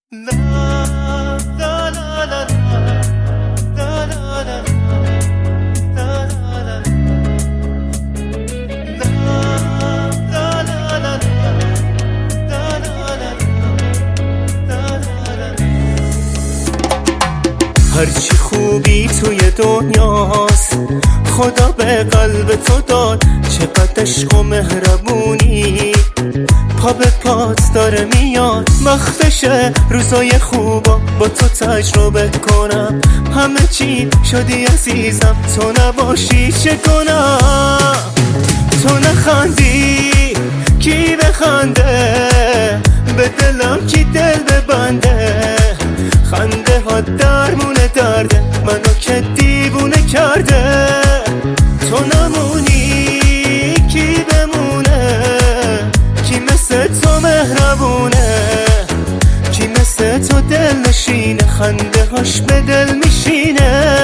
هرچی خوبی توی دنیاست خدا به قلب تو داد، چقدر عشق و مهربونی پا به پات داره میاد. وقتشه روزای خوبا با تو تجربه کنم، همه چی شدی عزیزم تو نباشی چه کنم. تو نخندی کی بخنده، به دلم کی دل ببنده. خنده ها درمونه درده منو که دیوونه کرده. تو نمونی کی بمونه، کی مثل تو مهربونه، کی مثل تو دل نشینه، خنده هاش به دل میشینه.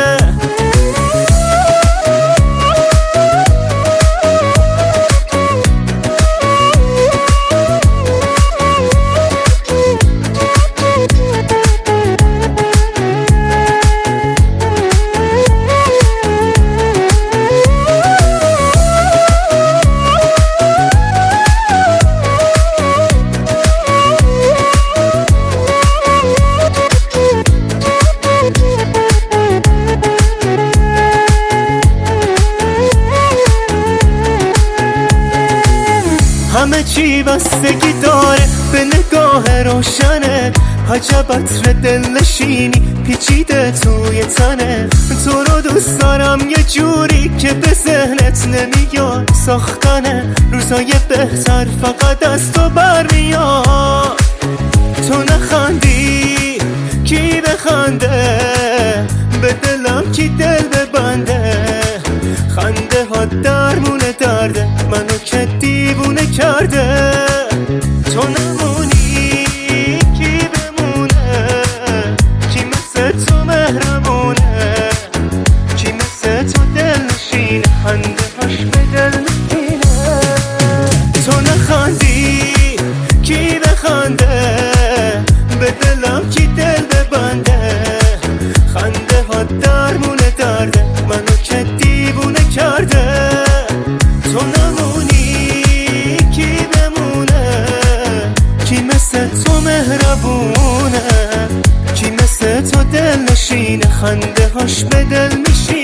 همه چی بستگی داره به نگاه روشنه، عجب عطر دلنشینی پیچیده توی تنه. تو رو دوست دارم یه جوری که به ذهنت نمیاد، ساختن روزای بهتر فقط از تو برمیاد. تو نخندی کی بخنده، به دلم کی دل ببنده. خنده ها درمونه درده منو که دیوونه کرده. تو نمونی کی بمونه، کی مثل تو مهربونه، کی مثل تو دل نشینه، خنده هاش به دل میشینه. تو نخندی کی بخنده، به دلم کی دل ببنده. خنده ها درمونه درده منو که دیوونه کرده. تو نمونی کی بمونه، کی مثل تو مهربونه، کی مثل تو دل نشینه، خنده هاش به دل میشینه.